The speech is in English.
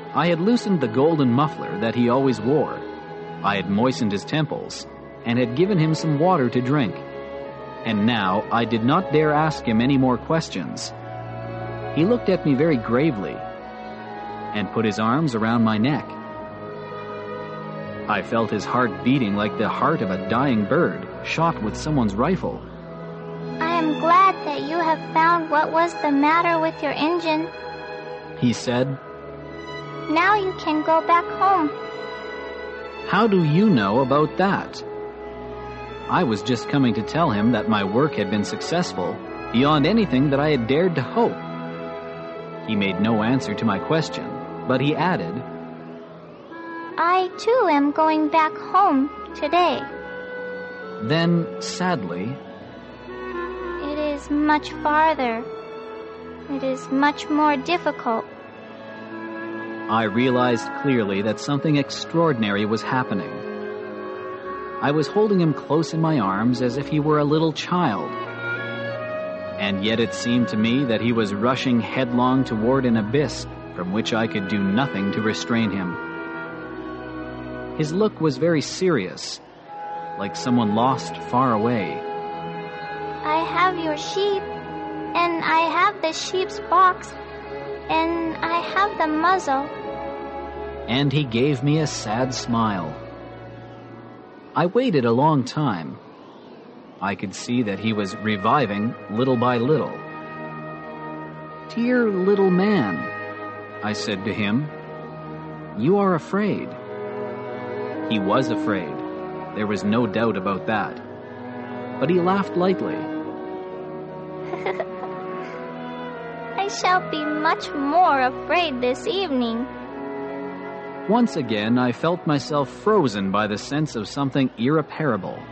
I had loosened the golden muffler that he always wore. I had moistened his temples and had given him some water to drink. And now I did not dare ask him any more questions. He looked at me very gravely and put his arms around my neck. I felt his heart beating like the heart of a dying bird shot with someone's rifle. I am glad that you have found what was the matter with your engine, he said. Now you can go back home. How do you know about that? I was just coming to tell him that my work had been successful, beyond anything that I had dared to hope. He made no answer to my question, but he added, I too am going back home today. Then, sadly, It is much farther. It is much more difficult. I realized clearly that something extraordinary was happening. I was holding him close in my arms as if he were a little child. And yet it seemed to me that he was rushing headlong toward an abyss from which I could do nothing to restrain him. His look was very serious, like someone lost far away. I have your sheep, and I have the sheep's box, and I have the muzzle. And he gave me a sad smile. I waited a long time. I could see that he was reviving little by little. Dear little man, I said to him, you are afraid. He was afraid. There was no doubt about that. But he laughed lightly. I shall be much more afraid this evening. Once again, I felt myself frozen by the sense of something irreparable.